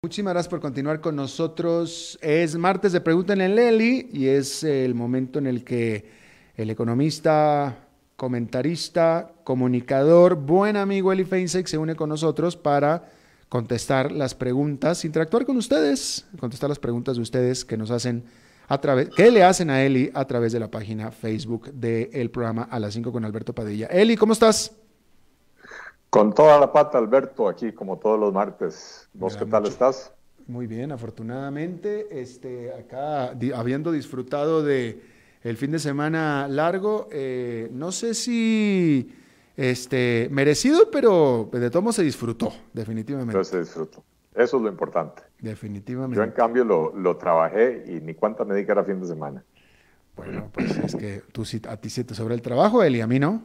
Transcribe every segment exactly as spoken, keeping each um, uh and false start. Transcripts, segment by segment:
Muchísimas gracias por continuar con nosotros. Es martes de Pregúntenle a Leli y es el momento en el que el economista, comentarista, comunicador, buen amigo Eli Feinstein se une con nosotros para contestar las preguntas, interactuar con ustedes, contestar las preguntas de ustedes que nos hacen a través, que le hacen a Eli a través de la página Facebook del programa A las cinco con Alberto Padilla. Eli, ¿cómo estás? Con toda la pata, Alberto, aquí como todos los martes. ¿Vos qué tal Mucho, estás? muy bien, afortunadamente, este, acá di, habiendo disfrutado de el fin de semana largo, eh, no sé si este, merecido, pero de todo modo se disfrutó, Entonces definitivamente. se disfruto. Eso es lo importante. Yo, en Definitivamente. cambio, lo, lo trabajé y ni cuánta me di que era fin de semana. Bueno, pues es que tú sí, a ti sí te sobra el trabajo, Eli, a mí no.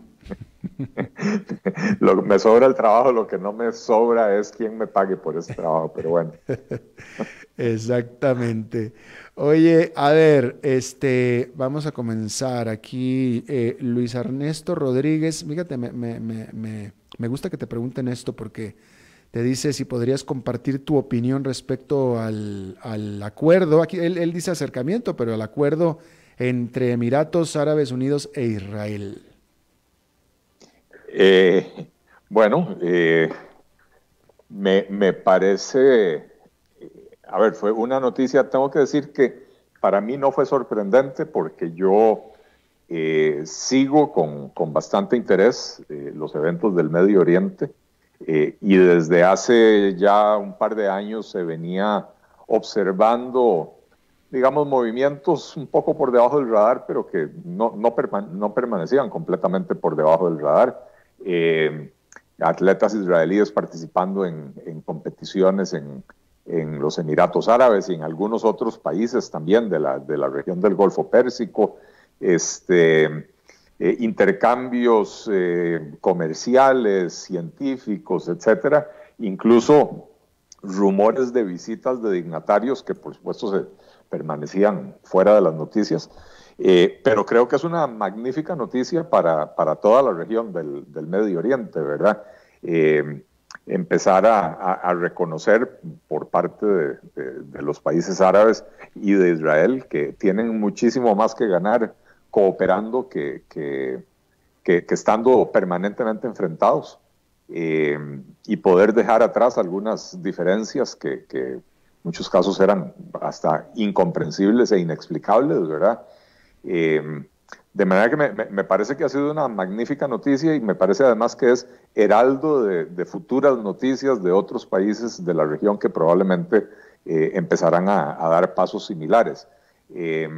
Lo, me sobra el trabajo, lo que no me sobra es quién me pague por ese trabajo, pero bueno. Exactamente. Oye, a ver, este, vamos a comenzar aquí. eh, Luis Ernesto Rodríguez, fíjate, me, me, me, me, me gusta que te pregunten esto porque te dice si podrías compartir tu opinión respecto al, al acuerdo. Aquí él, él dice acercamiento, pero al acuerdo entre Emiratos Árabes Unidos e Israel. Eh, bueno, eh, me, me parece, a ver, fue una noticia, tengo que decir que para mí no fue sorprendente porque yo eh, sigo con, con bastante interés eh, los eventos del Medio Oriente eh, y desde hace ya un par de años se venía observando, digamos, movimientos un poco por debajo del radar, pero que no, no, perma no permanecían completamente por debajo del radar. Eh, atletas israelíes participando en, en competiciones en, en, los Emiratos Árabes y en algunos otros países también de la, de la región del Golfo Pérsico, este, eh, intercambios eh, comerciales, científicos, etcétera, incluso rumores de visitas de dignatarios que por supuesto se permanecían fuera de las noticias. Eh, pero creo que es una magnífica noticia para, para toda la región del, del Medio Oriente, ¿verdad? Eh, empezar a, a, a, reconocer por parte de, de, de los países árabes y de Israel que tienen muchísimo más que ganar cooperando que, que, que, que estando permanentemente enfrentados eh, y poder dejar atrás algunas diferencias que, que en muchos casos eran hasta incomprensibles e inexplicables, ¿verdad? Eh, de manera que me, me, me parece que ha sido una magnífica noticia y me parece además que es heraldo de, de futuras noticias de otros países de la región que probablemente eh, empezarán a, a dar pasos similares. Eh,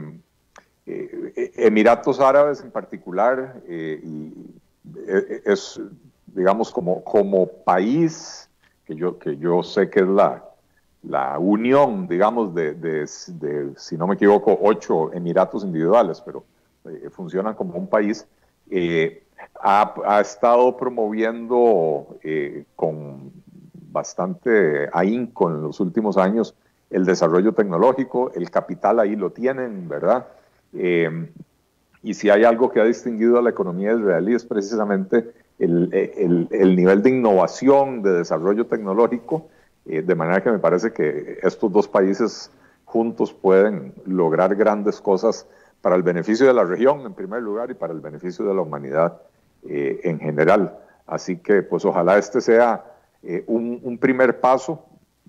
eh, Emiratos Árabes en particular eh, y, eh, es, digamos, como, como país, que yo, que yo sé que es la, la unión, digamos, de, de, de, si no me equivoco, ocho emiratos individuales, pero eh, funcionan como un país, eh, ha, ha, estado promoviendo eh, con bastante ahínco en los últimos años el desarrollo tecnológico, el capital ahí lo tienen, ¿verdad? Eh, y si hay algo que ha distinguido a la economía israelí es precisamente el, el, el nivel de innovación, de desarrollo tecnológico, eh, de manera que me parece que estos dos países juntos pueden lograr grandes cosas para el beneficio de la región, en primer lugar, y para el beneficio de la humanidad eh, en general. Así que, pues, ojalá este sea eh, un, un primer paso.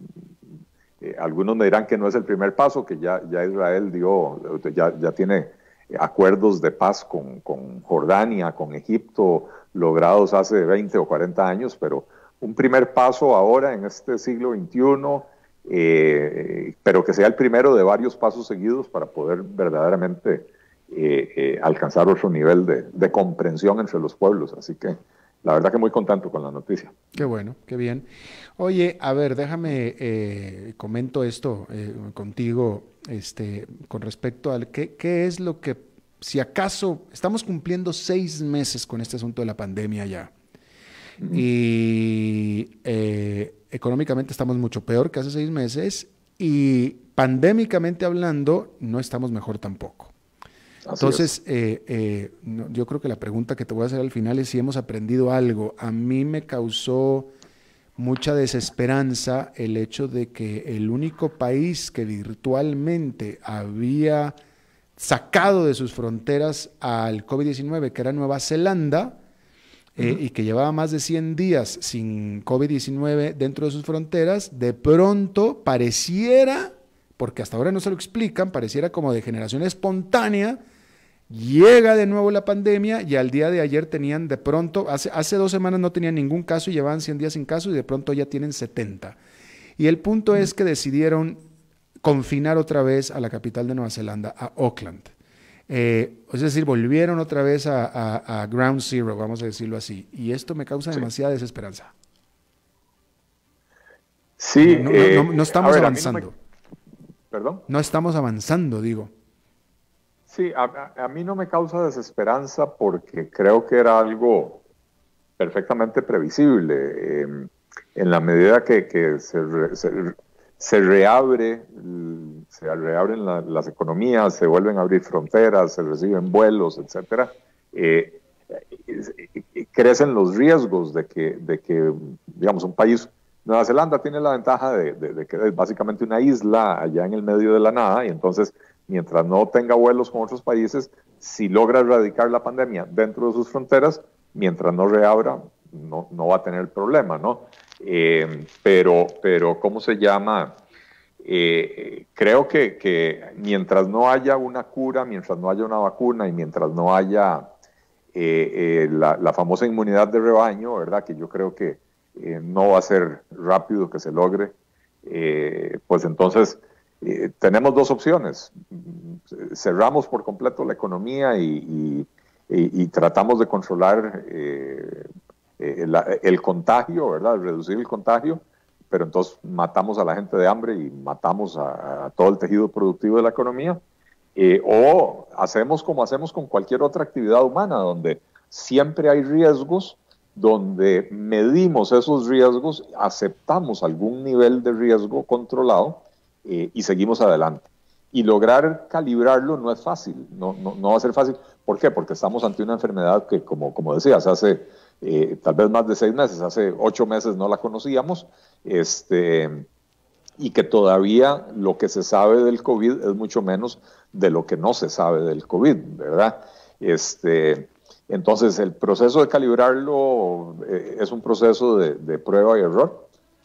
Eh, algunos me dirán que no es el primer paso, que ya, ya Israel dio, ya, ya tiene acuerdos de paz con, con Jordania, con Egipto, logrados hace veinte o cuarenta años, pero un primer paso ahora en este siglo veintiuno, eh, pero que sea el primero de varios pasos seguidos para poder verdaderamente eh, eh, alcanzar otro nivel de, de comprensión entre los pueblos. Así que la verdad que muy contento con la noticia. Qué bueno, qué bien. Oye, a ver, déjame, eh, comento esto eh, contigo, este, con respecto al qué, qué es lo que, si acaso, estamos cumpliendo seis meses con este asunto de la pandemia ya, Mm. y eh, económicamente estamos mucho peor que hace seis meses, y pandémicamente hablando, no estamos mejor tampoco. Así es. Entonces, eh, eh, no, yo creo que la pregunta que te voy a hacer al final es si hemos aprendido algo. A mí me causó mucha desesperanza el hecho de que el único país que virtualmente había sacado de sus fronteras al COVID diecinueve, que era Nueva Zelanda, eh, uh-huh. y que llevaba más de cien días sin COVID diecinueve dentro de sus fronteras, de pronto pareciera, porque hasta ahora no se lo explican, pareciera como de generación espontánea, llega de nuevo la pandemia y al día de ayer tenían de pronto, hace, hace dos semanas no tenían ningún caso y llevaban cien días sin caso y de pronto ya tienen setenta. Y el punto es que decidieron confinar otra vez a la capital de Nueva Zelanda, a Auckland. Eh, es decir, volvieron otra vez a, a, a Ground Zero, vamos a decirlo así. Y esto me causa sí. demasiada desesperanza. Sí. No, no, eh, no, no, no estamos ver, avanzando. No me... ¿Perdón? No estamos avanzando, digo. Sí, a, a mí no me causa desesperanza porque creo que era algo perfectamente previsible. Eh, en la medida que, que se, re, se, se reabre, se reabren la, las economías, se vuelven a abrir fronteras, se reciben vuelos, etcétera, eh, crecen los riesgos de que, de que, digamos, un país, Nueva Zelanda tiene la ventaja de, de, de que es básicamente una isla allá en el medio de la nada, y entonces, mientras no tenga vuelos con otros países, si logra erradicar la pandemia dentro de sus fronteras, mientras no reabra, no, no va a tener problema, ¿no? Eh, pero, pero, ¿cómo se llama? Eh, creo que, que mientras no haya una cura, mientras no haya una vacuna y mientras no haya eh, eh, la, la famosa inmunidad de rebaño, ¿verdad? Que yo creo que eh, no va a ser rápido que se logre, eh, pues entonces eh, tenemos dos opciones. Cerramos por completo la economía y, y, y, y tratamos de controlar eh, eh, la, el contagio, ¿verdad? Reducir el contagio, pero entonces matamos a la gente de hambre y matamos a, a todo el tejido productivo de la economía, eh, o hacemos como hacemos con cualquier otra actividad humana, donde siempre hay riesgos, donde medimos esos riesgos, aceptamos algún nivel de riesgo controlado eh, y seguimos adelante. Y lograr calibrarlo no es fácil, no, no, no va a ser fácil. ¿Por qué? Porque estamos ante una enfermedad que, como, como decías, hace eh, tal vez más de seis meses, hace ocho meses no la conocíamos, este, y que todavía lo que se sabe del COVID es mucho menos de lo que no se sabe del COVID, ¿verdad? Este, entonces, el proceso de calibrarlo eh, es un proceso de, de prueba y error,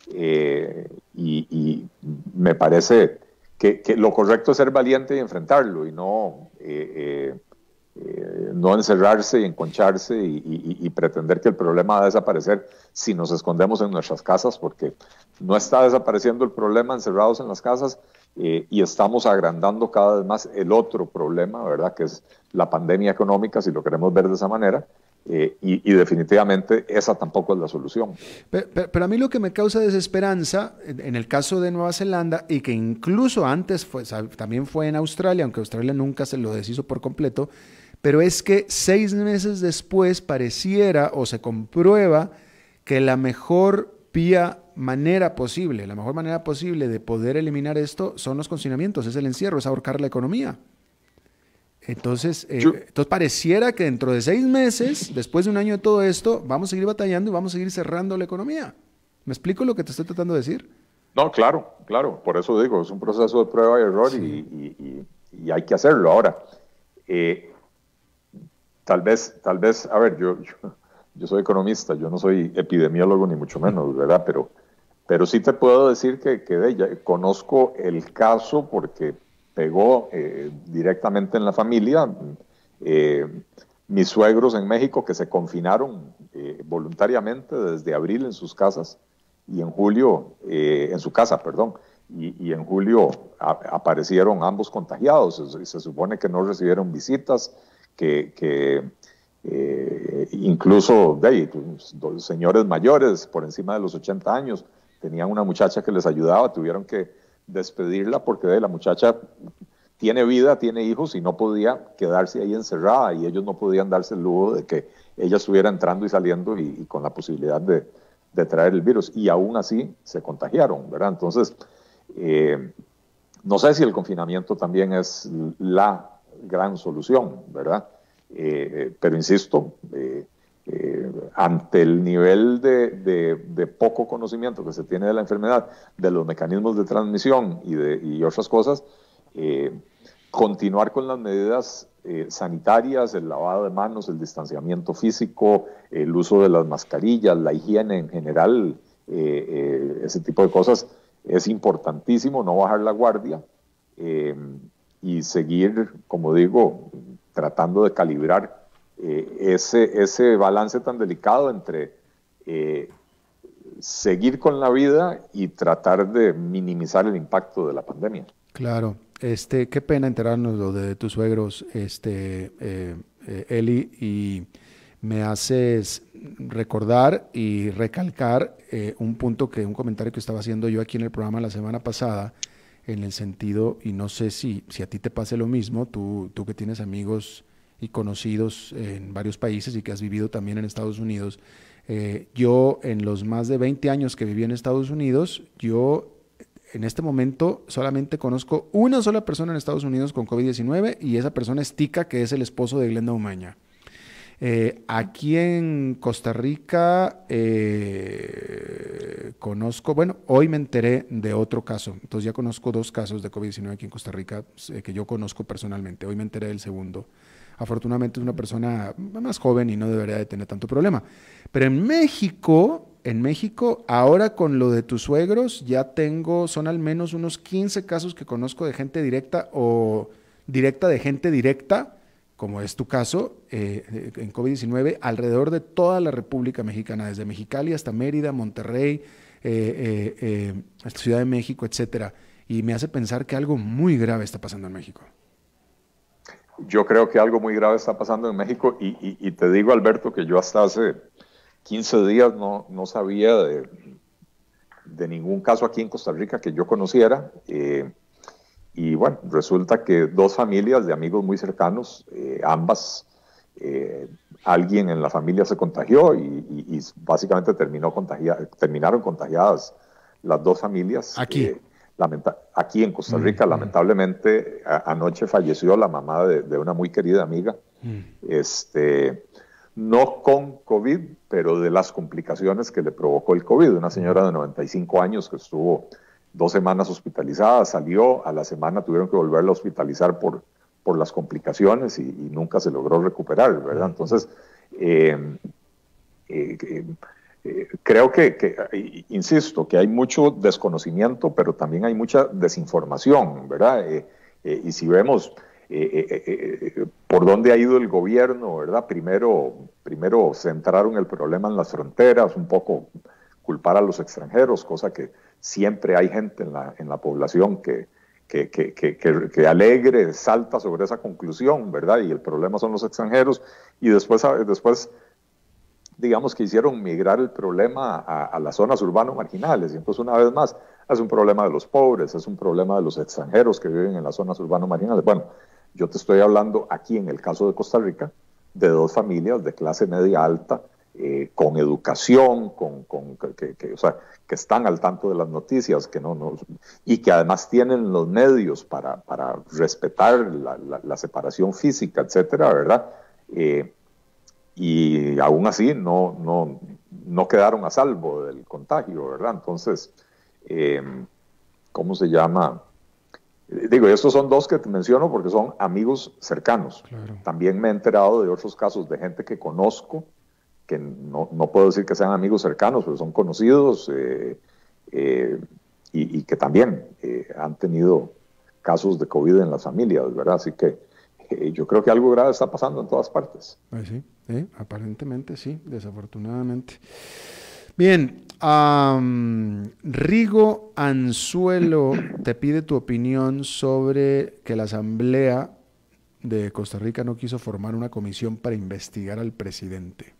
eh, y, y me parece que, que lo correcto es ser valiente y enfrentarlo, y no, eh, eh, no encerrarse y enconcharse y, y, y pretender que el problema va a desaparecer si nos escondemos en nuestras casas, porque no está desapareciendo el problema encerrados en las casas, eh, y estamos agrandando cada vez más el otro problema, ¿verdad? Que es la pandemia económica, si lo queremos ver de esa manera. Eh, y, y definitivamente esa tampoco es la solución. Pero, pero, pero a mí lo que me causa desesperanza, en, en el caso de Nueva Zelanda, y que incluso antes fue, también fue en Australia, aunque Australia nunca se lo deshizo por completo, pero es que seis meses después pareciera o se comprueba que la mejor vía, manera posible, la mejor manera posible de poder eliminar esto son los confinamientos, es el encierro, es ahorcar la economía. Entonces, eh, entonces pareciera que dentro de seis meses, después de un año de todo esto, vamos a seguir batallando y vamos a seguir cerrando la economía. ¿Me explico lo que te estoy tratando de decir? No, claro, claro. Por eso digo, es un proceso de prueba y error, sí. y, y, y, y hay que hacerlo. Ahora, eh, tal vez, tal vez, a ver, yo, yo, yo soy economista, yo no soy epidemiólogo ni mucho menos, ¿verdad? Pero, pero sí te puedo decir que, que de ella, conozco el caso porque pegó eh, directamente en la familia. Eh, mis suegros en México que se confinaron eh, voluntariamente desde abril en sus casas y en julio, eh, en su casa, perdón, y, y en julio a, aparecieron ambos contagiados. Se, se supone que no recibieron visitas, que, que eh, incluso de ahí, dos señores mayores por encima de los ochenta años tenían una muchacha que les ayudaba, tuvieron que despedirla porque de, la muchacha tiene vida, tiene hijos y no podía quedarse ahí encerrada, y ellos no podían darse el lujo de que ella estuviera entrando y saliendo y, y con la posibilidad de, de traer el virus, y aún así se contagiaron, ¿verdad? Entonces, eh, no sé si el confinamiento también es la gran solución, ¿verdad? Eh, pero insisto, eh, eh, ante el nivel de, de, de poco conocimiento que se tiene de la enfermedad, de los mecanismos de transmisión y, de, y otras cosas, eh, continuar con las medidas eh, sanitarias, el lavado de manos, el distanciamiento físico, el uso de las mascarillas, la higiene en general, eh, eh, ese tipo de cosas, es importantísimo, no bajar la guardia eh, y seguir, como digo, tratando de calibrar eh, ese, ese balance tan delicado entre eh, seguir con la vida y tratar de minimizar el impacto de la pandemia. Claro, este, qué pena enterarnos lo de tus suegros, este, eh, eh, Eli, y me haces recordar y recalcar eh, un punto que, un comentario que estaba haciendo yo aquí en el programa la semana pasada, en el sentido, y no sé si, si a ti te pase lo mismo, tú, tú que tienes amigos y conocidos en varios países y que has vivido también en Estados Unidos. Eh, yo, en los más de veinte años que viví en Estados Unidos, yo en este momento solamente conozco una sola persona en Estados Unidos con COVID diecinueve y esa persona es Tica, que es el esposo de Glenda Umaña. Eh, aquí en Costa Rica eh, conozco, bueno, hoy me enteré de otro caso, entonces ya conozco dos casos de COVID diecinueve aquí en Costa Rica eh, que yo conozco personalmente, hoy me enteré del segundo. Afortunadamente es una persona más joven y no debería de tener tanto problema. Pero en México, en México, ahora con lo de tus suegros, ya tengo, son al menos unos quince casos que conozco de gente directa o directa de gente directa, como es tu caso, eh, en COVID diecinueve, alrededor de toda la República Mexicana, desde Mexicali hasta Mérida, Monterrey, eh, eh, eh, Ciudad de México, etcétera. Y me hace pensar que algo muy grave está pasando en México. Yo creo que algo muy grave está pasando en México y, y, y te digo, Alberto, que yo hasta hace quince días no, no sabía de, de ningún caso aquí en Costa Rica que yo conociera. Eh, y bueno, resulta que dos familias de amigos muy cercanos, eh, ambas, eh, alguien en la familia se contagió y, y, y básicamente terminó contagia, terminaron contagiadas las dos familias. Aquí. Eh, Lamenta aquí en Costa Rica, mm, lamentablemente, a, anoche falleció la mamá de, de una muy querida amiga, mm. este, no con COVID, pero de las complicaciones que le provocó el COVID. Una señora de noventa y cinco años que estuvo dos semanas hospitalizada, salió, a la semana tuvieron que volverla a hospitalizar por, por las complicaciones y, y nunca se logró recuperar, ¿verdad? Entonces, eh, eh, eh, Eh, creo que, que, insisto, que hay mucho desconocimiento, pero también hay mucha desinformación, ¿verdad? Eh, eh, y si vemos eh, eh, eh, por dónde ha ido el gobierno, ¿verdad? Primero, primero centraron el problema en las fronteras, un poco culpar a los extranjeros, cosa que siempre hay gente en la, en la población que, que, que, que, que, que alegre, salta sobre esa conclusión, ¿verdad? Y el problema son los extranjeros, y después, después digamos que hicieron migrar el problema a, a las zonas urbanas marginales, y entonces una vez más es un problema de los pobres, es un problema de los extranjeros que viven en las zonas urbanas marginales. Bueno, yo te estoy hablando aquí en el caso de Costa Rica de dos familias de clase media alta, eh, con educación, con, con, que, que, o sea, que están al tanto de las noticias, que no, no, y que además tienen los medios para, para respetar la, la, la separación física, etcétera, ¿verdad? Eh, y aún así no, no, no quedaron a salvo del contagio, ¿verdad? Entonces, eh, ¿cómo se llama? Digo, estos son dos que te menciono porque son amigos cercanos. Claro. También me he enterado de otros casos de gente que conozco, que no, no puedo decir que sean amigos cercanos, pero son conocidos eh, eh, y, y que también eh, han tenido casos de COVID en las familias, ¿verdad? Así que yo creo que algo grave está pasando en todas partes. Pues sí, sí, aparentemente sí, desafortunadamente. Bien, um, Rigo Anzuelo te pide tu opinión sobre que la Asamblea de Costa Rica no quiso formar una comisión para investigar al presidente.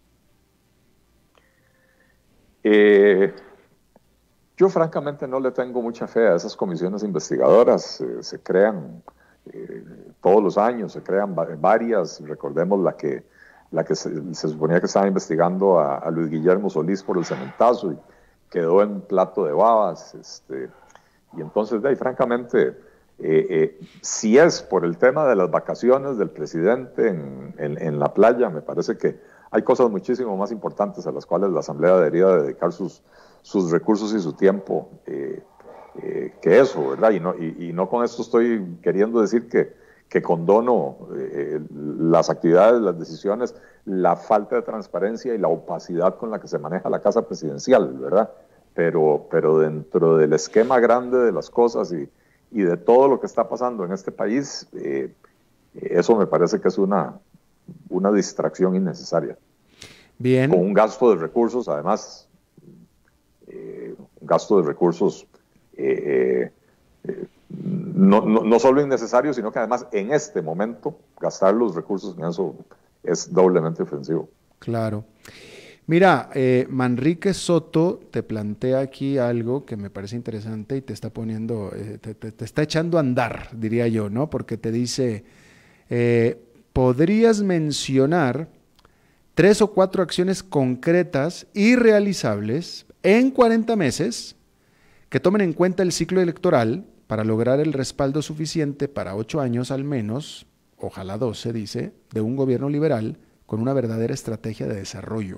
Eh, yo francamente no le tengo mucha fe a esas comisiones investigadoras, eh, se crean... Eh, todos los años se crean varias, recordemos la que, la que se, se suponía que estaba investigando a, a Luis Guillermo Solís por el cementazo y quedó en plato de babas, este, y entonces de ahí francamente, eh, eh, si es por el tema de las vacaciones del presidente en, en, en la playa, me parece que hay cosas muchísimo más importantes a las cuales la Asamblea debería dedicar sus, sus recursos y su tiempo eh, eh, que eso, ¿verdad? Y no, y, y no con esto estoy queriendo decir que, que condono eh, las actividades, las decisiones, la falta de transparencia y la opacidad con la que se maneja la Casa Presidencial, ¿verdad? Pero, pero dentro del esquema grande de las cosas y, y de todo lo que está pasando en este país, eh, eso me parece que es una, una distracción innecesaria. Bien. Con un gasto de recursos, además, eh, un gasto de recursos eh, eh, no, no, no solo innecesario, sino que además en este momento gastar los recursos en eso es doblemente ofensivo. Claro. Mira, eh, Manrique Soto te plantea aquí algo que me parece interesante y te está poniendo, eh, te, te, te está echando a andar, diría yo, ¿no? Porque te dice, eh, ¿podrías mencionar tres o cuatro acciones concretas y realizables en cuarenta meses que tomen en cuenta el ciclo electoral para lograr el respaldo suficiente para ocho años al menos, ojalá doce, dice, de un gobierno liberal con una verdadera estrategia de desarrollo?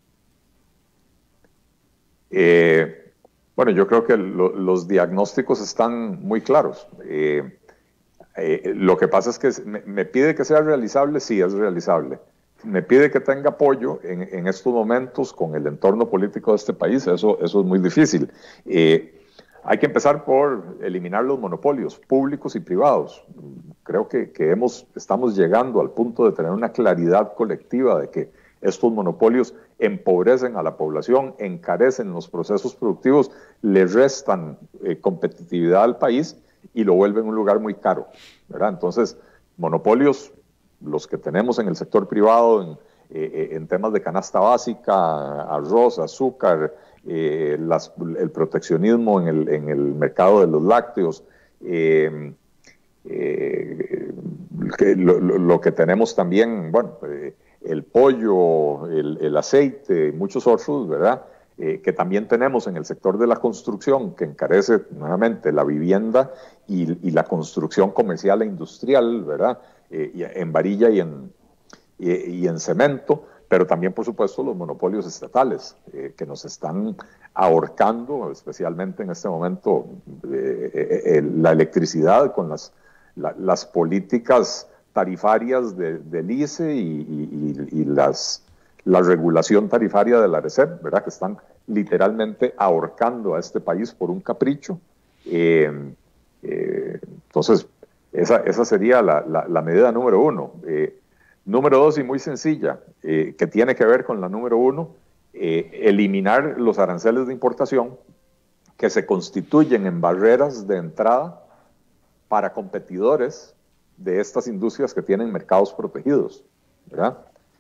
Eh, bueno, yo creo que lo, los diagnósticos están muy claros. Eh, eh, lo que pasa es que me, me pide que sea realizable, sí, es realizable. Me pide que tenga apoyo en, en estos momentos con el entorno político de este país, eso, eso es muy difícil. Eh, hay que empezar por eliminar los monopolios públicos y privados. Creo que, que hemos, estamos llegando al punto de tener una claridad colectiva de que estos monopolios empobrecen a la población, encarecen los procesos productivos, le restan eh, competitividad al país y lo vuelven un lugar muy caro, ¿verdad? Entonces, monopolios, los que tenemos en el sector privado, en, eh, en temas de canasta básica, arroz, azúcar, eh, las, el proteccionismo en el, en el mercado de los lácteos, eh, eh, que lo, lo que tenemos también, bueno, eh, el pollo, el, el aceite, muchos otros, ¿verdad? Eh, que también tenemos en el sector de la construcción, que encarece nuevamente la vivienda y, y la construcción comercial e industrial, ¿verdad? Eh, y en varilla y en, y, y en cemento, pero también, por supuesto, los monopolios estatales, eh, que nos están ahorcando, especialmente en este momento, eh, eh, la electricidad con las, la, las políticas tarifarias de, del I C E y, y, y las, la regulación tarifaria de la RECEP, ¿verdad? Que están literalmente ahorcando a este país por un capricho. Eh, eh, entonces, esa, esa sería la, la, la medida número uno. Eh, número dos, y muy sencilla, eh, que tiene que ver con la número uno, eh, eliminar los aranceles de importación que se constituyen en barreras de entrada para competidores de estas industrias que tienen mercados protegidos, ¿verdad?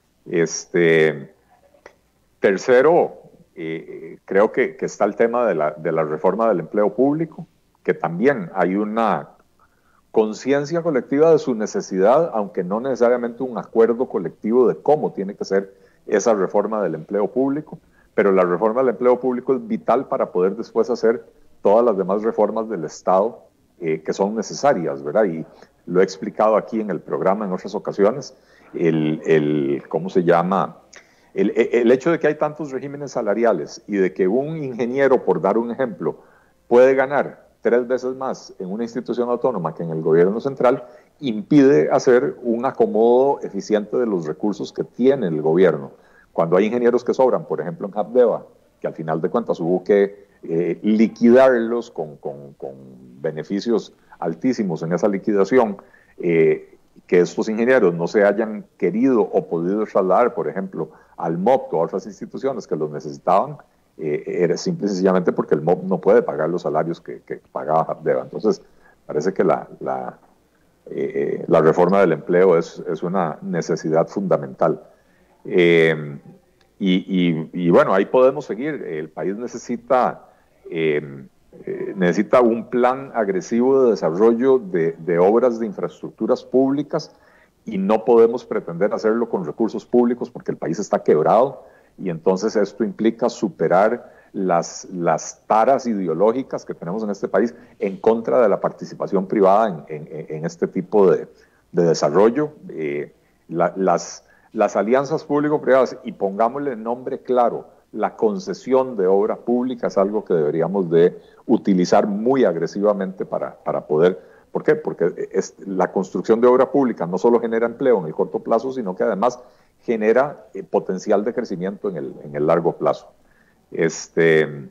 Este, tercero, eh, creo que, que está el tema de la, de la reforma del empleo público, que también hay una conciencia colectiva de su necesidad, aunque no necesariamente un acuerdo colectivo de cómo tiene que ser esa reforma del empleo público, pero la reforma del empleo público es vital para poder después hacer todas las demás reformas del Estado eh, que son necesarias, ¿verdad? Y lo he explicado aquí en el programa en otras ocasiones, el, el ¿cómo se llama? El, el hecho de que hay tantos regímenes salariales y de que un ingeniero, por dar un ejemplo, puede ganar tres veces más en una institución autónoma que en el gobierno central, impide hacer un acomodo eficiente de los recursos que tiene el gobierno. Cuando hay ingenieros que sobran, por ejemplo en Habdeba, que al final de cuentas hubo que eh, liquidarlos con, con, con beneficios altísimos en esa liquidación, eh, que estos ingenieros no se hayan querido o podido trasladar, por ejemplo, al M O P o a otras instituciones que los necesitaban, eh, era simple y sencillamente porque el M O P no puede pagar los salarios que, que pagaba Habdeba. Entonces, parece que la, la, eh, la reforma del empleo es, es una necesidad fundamental. Eh, y, y, y bueno, ahí podemos seguir. El país necesita... Eh, Eh, necesita un plan agresivo de desarrollo de, de obras de infraestructuras públicas y no podemos pretender hacerlo con recursos públicos porque el país está quebrado y entonces esto implica superar las, las taras ideológicas que tenemos en este país en contra de la participación privada en, en, en este tipo de, de desarrollo. Eh, la, las, las alianzas público-privadas, y pongámosle nombre claro, la concesión de obra pública es algo que deberíamos de utilizar muy agresivamente para, para poder, ¿por qué? Porque es, la construcción de obra pública no solo genera empleo en el corto plazo, sino que además genera eh, potencial de crecimiento en el, en el largo plazo. Este,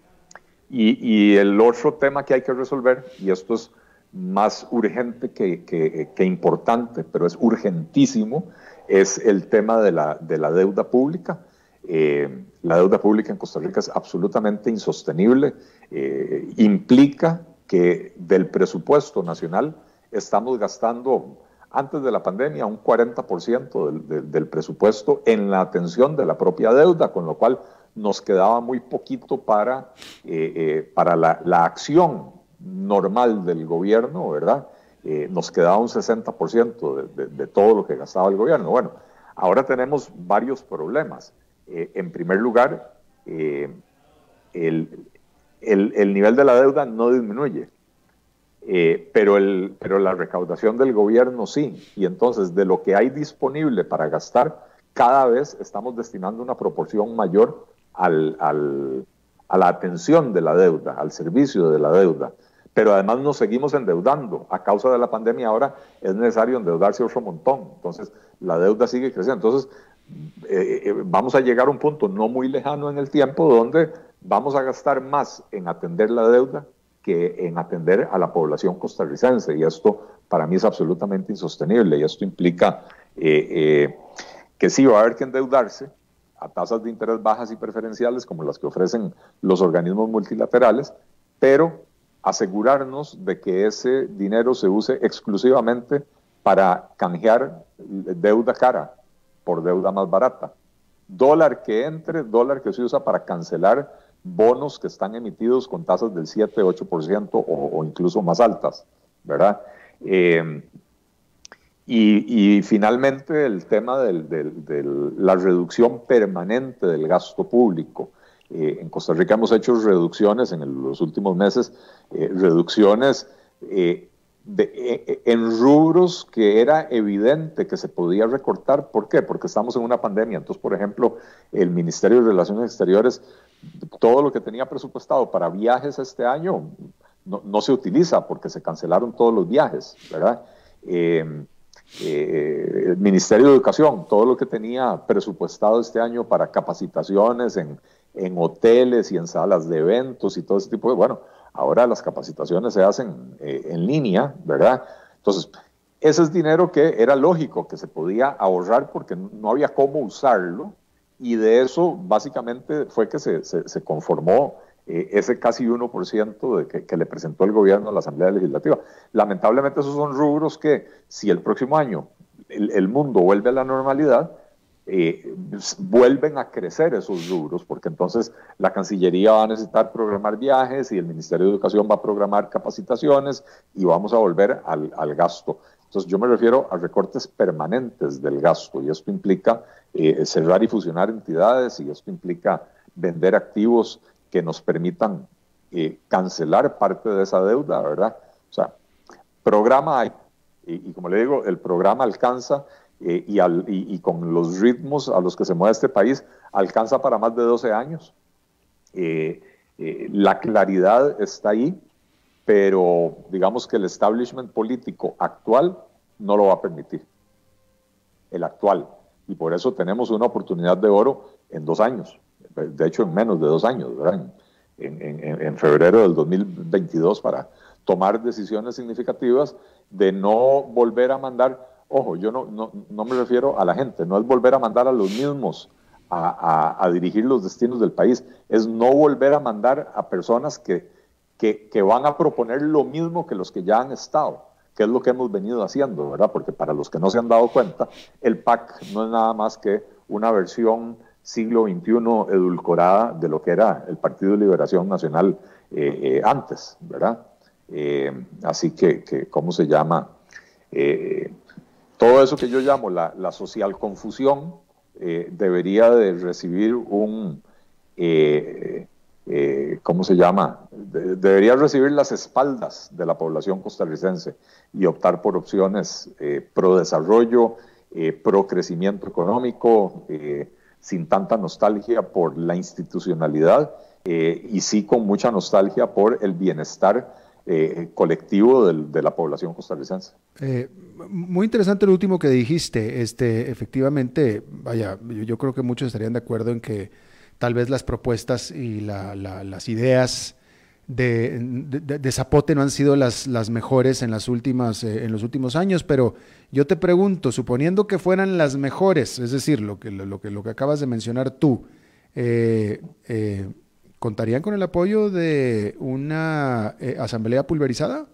y, y el otro tema que hay que resolver, y esto es más urgente que, que, que importante, pero es urgentísimo, es el tema de la, de la deuda pública. Eh, la deuda pública en Costa Rica es absolutamente insostenible, eh, implica que del presupuesto nacional estamos gastando, antes de la pandemia, un cuarenta por ciento del, del, del presupuesto en la atención de la propia deuda, con lo cual nos quedaba muy poquito para, eh, eh, para la, la acción normal del gobierno, ¿verdad? Eh, nos quedaba un sesenta por ciento de, de, de todo lo que gastaba el gobierno. Bueno, ahora tenemos varios problemas. Eh, en primer lugar, eh, el, el, el nivel de la deuda no disminuye, eh, pero, el, pero la recaudación del gobierno sí, y entonces de lo que hay disponible para gastar, cada vez estamos destinando una proporción mayor al, al, a la atención de la deuda, al servicio de la deuda. Pero además nos seguimos endeudando. A causa de la pandemia ahora es necesario endeudarse otro montón. Entonces la deuda sigue creciendo. Entonces eh, eh, vamos a llegar a un punto no muy lejano en el tiempo donde vamos a gastar más en atender la deuda que en atender a la población costarricense. Y esto para mí es absolutamente insostenible. Y esto implica eh, eh, que sí va a haber que endeudarse a tasas de interés bajas y preferenciales como las que ofrecen los organismos multilaterales, pero asegurarnos de que ese dinero se use exclusivamente para canjear deuda cara por deuda más barata. Dólar que entre, dólar que se usa para cancelar bonos que están emitidos con tasas del siete, ocho por ciento o, o incluso más altas, ¿verdad? Eh, y, y finalmente el tema de la reducción permanente del gasto público. Eh, en Costa Rica hemos hecho reducciones en el, los últimos meses, eh, reducciones eh, de, eh, en rubros que era evidente que se podía recortar. ¿Por qué? Porque estamos en una pandemia. Entonces, por ejemplo, el Ministerio de Relaciones Exteriores, todo lo que tenía presupuestado para viajes este año no, no se utiliza porque se cancelaron todos los viajes, ¿verdad? Eh, Eh, el Ministerio de Educación, todo lo que tenía presupuestado este año para capacitaciones en, en hoteles y en salas de eventos y todo ese tipo de, bueno, ahora las capacitaciones se hacen eh, en línea, ¿verdad? Entonces, ese es dinero que era lógico que se podía ahorrar porque no había cómo usarlo, y de eso básicamente fue que se, se, se conformó Eh, ese casi uno por ciento de que, que le presentó el gobierno a la Asamblea Legislativa. Lamentablemente esos son rubros que, si el próximo año el, el mundo vuelve a la normalidad, eh, vuelven a crecer esos rubros, porque entonces la Cancillería va a necesitar programar viajes y el Ministerio de Educación va a programar capacitaciones y vamos a volver al, al gasto. Entonces yo me refiero a recortes permanentes del gasto, y esto implica eh, cerrar y fusionar entidades, y esto implica vender activos que nos permitan eh, cancelar parte de esa deuda, ¿verdad? O sea, programa hay, y, y como le digo, el programa alcanza, eh, y, al, y, y con los ritmos a los que se mueve este país, alcanza para más de doce años. Eh, eh, la claridad está ahí, pero digamos que el establishment político actual no lo va a permitir. El actual. Y por eso tenemos una oportunidad de oro en dos años. De hecho, en menos de dos años, ¿verdad? En, en, en febrero del dos mil veintidós, para tomar decisiones significativas de no volver a mandar, ojo, yo no, no, no me refiero a la gente, no es volver a mandar a los mismos a, a, a dirigir los destinos del país, es no volver a mandar a personas que, que, que van a proponer lo mismo que los que ya han estado, que es lo que hemos venido haciendo, ¿verdad? Porque para los que no se han dado cuenta, el P A C no es nada más que una versión siglo veintiuno edulcorada de lo que era el Partido de Liberación Nacional eh, eh, antes, ¿verdad? Eh, así que, que, ¿cómo se llama? Eh, todo eso que yo llamo la, la social confusión eh, debería de recibir un, eh, eh, ¿cómo se llama? De, debería recibir las espaldas de la población costarricense y optar por opciones eh, pro desarrollo, eh, pro crecimiento económico, eh, sin tanta nostalgia por la institucionalidad eh, y sí con mucha nostalgia por el bienestar eh, colectivo del, de la población costarricense. Eh, muy interesante lo último que dijiste. Este, efectivamente, vaya, yo, yo creo que muchos estarían de acuerdo en que tal vez las propuestas y la, la, las ideas de, de, de Zapote no han sido las, las mejores en, las últimas, eh, en los últimos años, pero yo te pregunto, suponiendo que fueran las mejores, es decir, lo que, lo que, lo que acabas de mencionar tú, eh, eh, ¿contarían con el apoyo de una eh, asamblea pulverizada?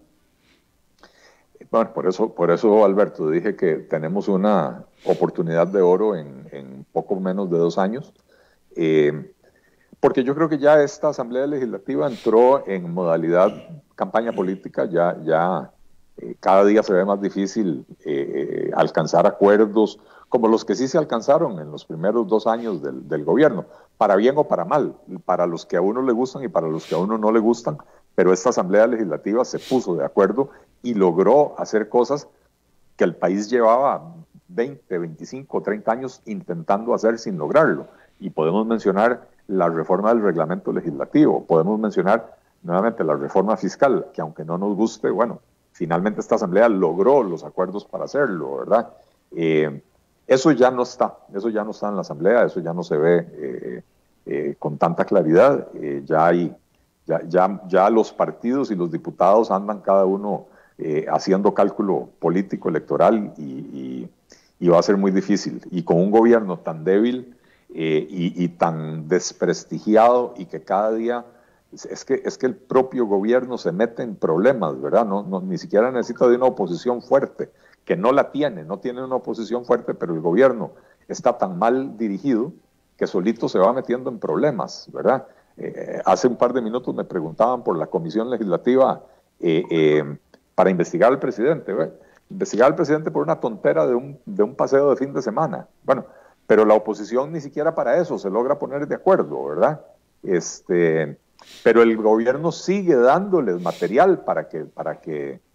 Bueno, por eso, por eso, Alberto, dije que tenemos una oportunidad de oro en, en poco menos de dos años, eh, porque yo creo que ya esta Asamblea Legislativa entró en modalidad campaña política, ya, ya eh, cada día se ve más difícil eh, alcanzar acuerdos como los que sí se alcanzaron en los primeros dos años del, del gobierno, para bien o para mal, para los que a uno le gustan y para los que a uno no le gustan, pero esta Asamblea Legislativa se puso de acuerdo y logró hacer cosas que el país llevaba veinte, veinticinco, treinta años intentando hacer sin lograrlo. Y podemos mencionar la reforma del reglamento legislativo, podemos mencionar nuevamente la reforma fiscal, que aunque no nos guste, bueno, finalmente esta Asamblea logró los acuerdos para hacerlo, ¿verdad? Eh, eso ya no está, eso ya no está en la Asamblea, eso ya no se ve eh, eh, con tanta claridad, eh, ya hay, ya, ya, ya los partidos y los diputados andan cada uno eh, haciendo cálculo político electoral y, y, y va a ser muy difícil. Y con un gobierno tan débil eh, y, y tan desprestigiado y que cada día es que, es que el propio gobierno se mete en problemas, ¿verdad? No, no, ni siquiera necesita de una oposición fuerte, que no la tiene, no tiene una oposición fuerte, pero el gobierno está tan mal dirigido que solito se va metiendo en problemas, ¿verdad? Eh, hace un par de minutos me preguntaban por la comisión legislativa eh, eh, para investigar al presidente, ¿verdad? Investigar al presidente por una tontera de un, de un paseo de fin de semana. Bueno, pero la oposición ni siquiera para eso se logra poner de acuerdo, ¿verdad? Este... Pero el gobierno sigue dándoles material para que, para que, eh,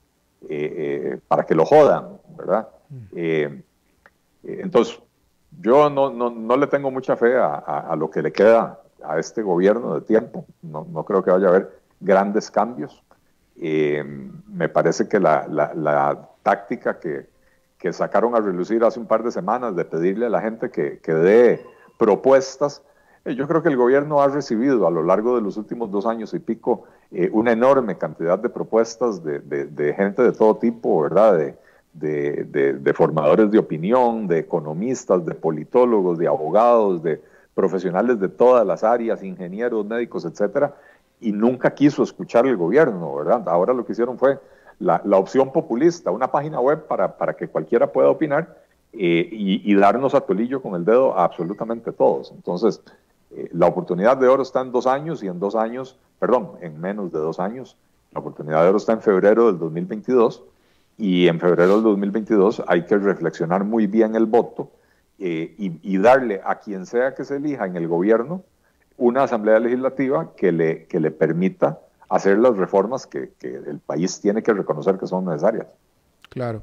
eh, para que lo jodan, ¿verdad? Eh, entonces, yo no, no, no le tengo mucha fe a, a, a lo que le queda a este gobierno de tiempo. No, no creo que vaya a haber grandes cambios. Eh, me parece que la, la, la táctica que, que sacaron a relucir hace un par de semanas de pedirle a la gente que, que dé propuestas, yo creo que el gobierno ha recibido a lo largo de los últimos dos años y pico eh, una enorme cantidad de propuestas de, de, de gente de todo tipo, ¿verdad? De, de, de, de formadores de opinión, de economistas, de politólogos, de abogados, de profesionales de todas las áreas, ingenieros, médicos, etcétera, y nunca quiso escuchar el gobierno, ¿verdad? Ahora lo que hicieron fue la, la opción populista, una página web para, para que cualquiera pueda opinar eh, y, y darnos a tolillo con el dedo a absolutamente todos. Entonces, Eh, la oportunidad de oro está en dos años y en dos años, perdón, en menos de dos años, la oportunidad de oro está en febrero del dos mil veintidós y en febrero del dos mil veintidós hay que reflexionar muy bien el voto eh, y, y darle a quien sea que se elija en el gobierno una asamblea legislativa que le, que le permita hacer las reformas que, que el país tiene que reconocer que son necesarias. Claro.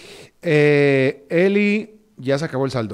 Eh, Eli, ya se acabó el saldo.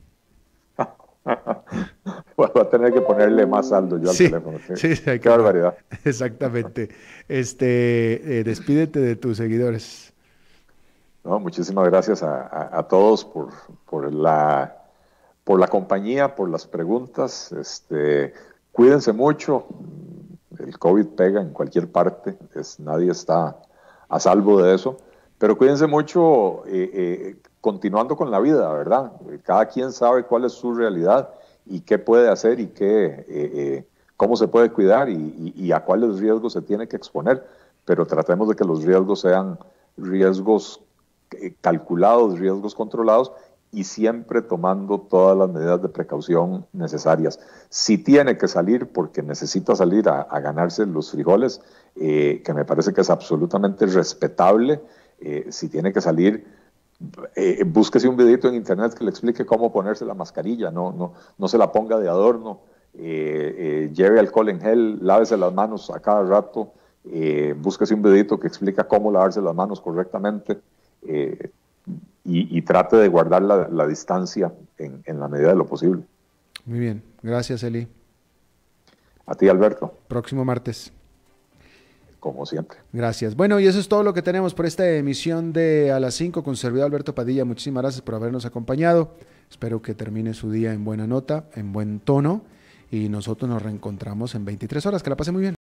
Pues va a tener que ponerle más saldo yo al sí, teléfono. Qué, sí, sí, qué barbaridad. Exactamente. Este, eh, despídete de tus seguidores. No, muchísimas gracias a, a, a todos por, por, la, por la compañía, por las preguntas. Este, cuídense mucho. El COVID pega en cualquier parte. Es, nadie está a salvo de eso. Pero cuídense mucho eh, eh, continuando con la vida, ¿verdad? Cada quien sabe cuál es su realidad y qué puede hacer y qué, eh, eh, cómo se puede cuidar y, y, y a cuáles riesgos se tiene que exponer, pero tratemos de que los riesgos sean riesgos eh, calculados, riesgos controlados y siempre tomando todas las medidas de precaución necesarias. Si tiene que salir porque necesita salir a, a ganarse los frijoles, eh, que me parece que es absolutamente respetable, eh, si tiene que salir, Eh, búsquese un videito en internet que le explique cómo ponerse la mascarilla, no, no, no se la ponga de adorno, eh, eh, lleve alcohol en gel, lávese las manos a cada rato, eh, búsquese un videito que explica cómo lavarse las manos correctamente eh, y, y trate de guardar la, la distancia en, en la medida de lo posible. Muy bien, gracias Eli. A ti, Alberto. Próximo martes. Como siempre. Gracias. Bueno, y eso es todo lo que tenemos por esta emisión de A las cinco con su servidor Alberto Padilla. Muchísimas gracias por habernos acompañado. Espero que termine su día en buena nota, en buen tono, y nosotros nos reencontramos en veintitrés horas. Que la pase muy bien.